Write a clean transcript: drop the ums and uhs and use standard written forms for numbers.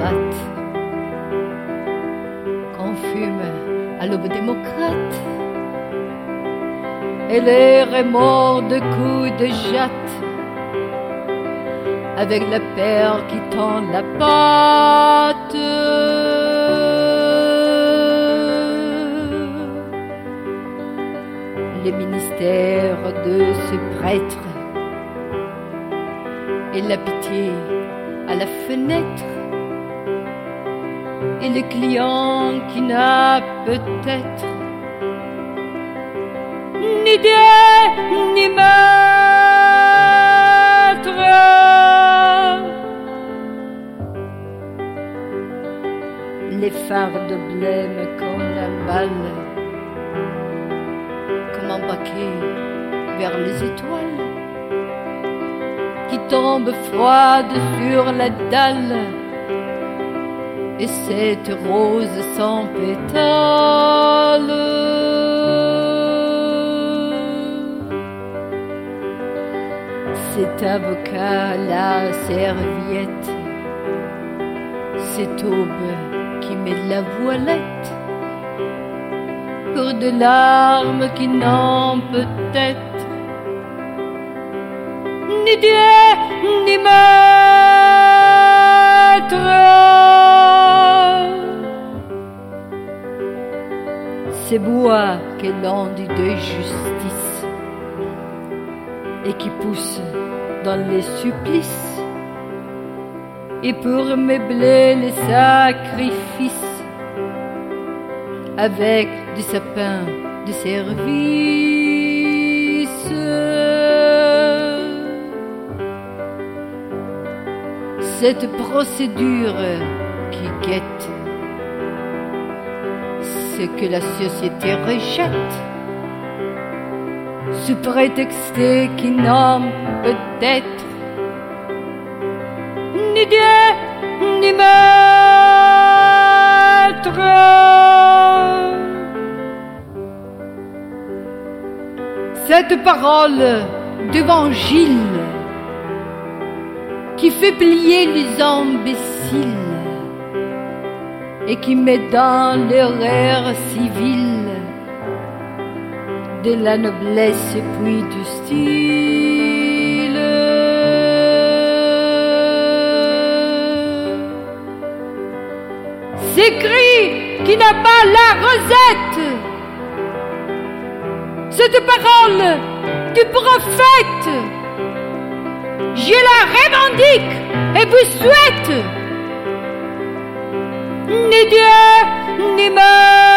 gratte, qu'on fume à l'aube démocrate, et les remords de coups de jatte, avec la paire qui tend la patte. Les ministères de ce prêtre et la pitié à la fenêtre, et le client qui n'a peut-être ni Dieu ni maître. Les phares de blême comme la balle, comme embarqués vers les étoiles, qui tombent froides sur la dalle, et cette rose sans pétales. Cet avocat à la serviette, cette aube qui met de la voilette pour de larmes qui n'ont peut-être ni Dieu ni maître. Ces bois que l'on dit de justice et qui poussent dans les supplices, et pour meubler les sacrifices avec du sapin de service. Cette procédure qui guette ce que la société rejette, sous prétexte qui nomme peut-être ni Dieu ni maître. Cette parole d'évangile qui fait plier les imbéciles et qui met dans l'erreur civile de la noblesse et puis du style. Ces cris qui n'a pas la rosette, cette parole du prophète, je la revendique et vous souhaite ni Dieu ni mort.